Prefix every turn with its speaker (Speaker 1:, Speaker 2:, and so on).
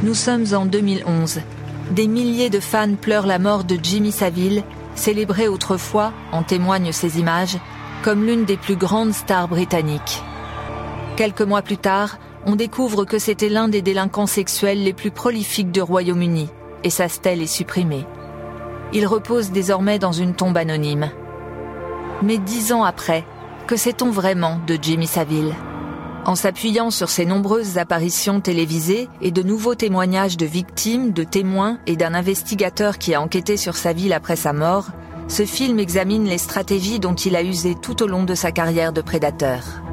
Speaker 1: Nous sommes en 2011. Des milliers de fans pleurent la mort de Jimmy Savile, célébré autrefois, en témoignent ces images, comme l'une des plus grandes stars britanniques. Quelques mois plus tard, on découvre que c'était l'un des délinquants sexuels les plus prolifiques du Royaume-Uni, et sa stèle est supprimée. Il repose désormais dans une tombe anonyme. Mais 10 ans après, que sait-on vraiment de Jimmy Savile ? En s'appuyant sur ses nombreuses apparitions télévisées et de nouveaux témoignages de victimes, de témoins et d'un investigateur qui a enquêté sur sa vie après sa mort, ce film examine les stratégies dont il a usé tout au long de sa carrière de prédateur.